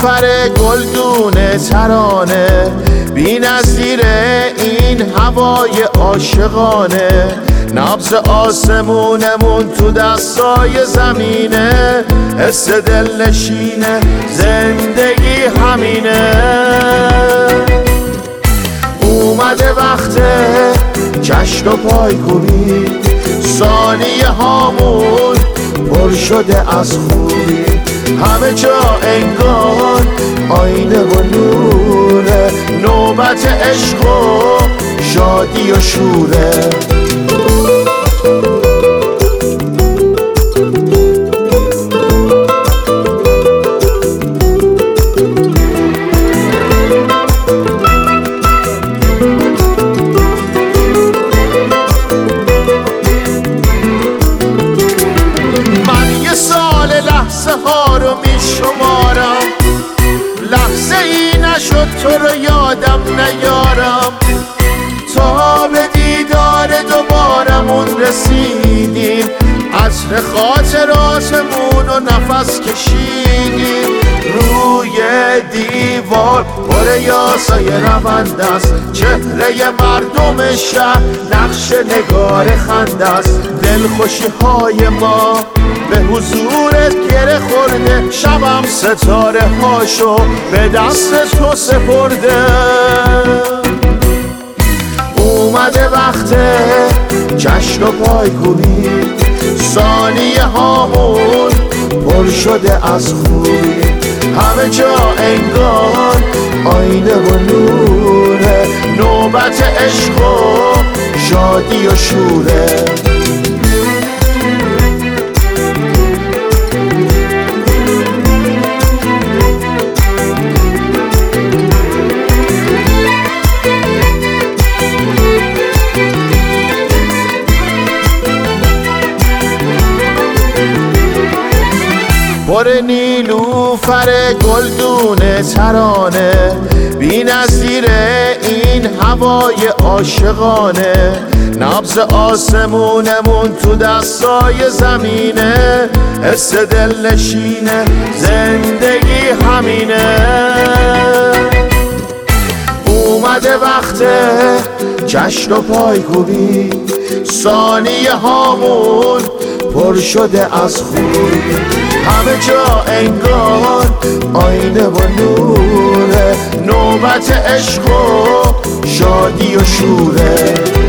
نیلوفر گلدون ترانه، بی نظیر این هوای عاشقانه، نبض آسمونمون تو دستای زمینه، حس دلنشینه زندگی همینه. اومده وقت جشن و پایکوبی، ثانیه هامون پر شده از خوبی، همه جا انگار آینه و نوره، نوبت عشق و شادی و شوره. لحظه ها رو می شمارم، لحظه ای نشد تو رو یادم نیارم، تا به دیدار دوبارمون رسیدیم، عطر خاطراتمون رو نفس کشیدیم. روی دیوار پر یاسای روند است، چهره مردم شهر نقش نگار خنده است، دلخوشی های ما به حضورت گره خورده، شبم ستاره هاشو به دست تو سپرده. اومده وقت جشن و پایکوبی، ثانیه هامون پر شده از خوبی، همه جا انگار آینه و نوره، نوبت عشق و شادی و شوره. پر نیلوفر گلدون ترانه، بی نظیر این هوای عاشقانه، نبض آسمونمون تو دستای زمینه، حس دلنشینه زندگی همینه. اومده وقت جشن و پایکوبی، ثانیه هامون پر شده از خوبی، همه جا انگار آینه و نوره، نوبت عشق و شادی و شوره.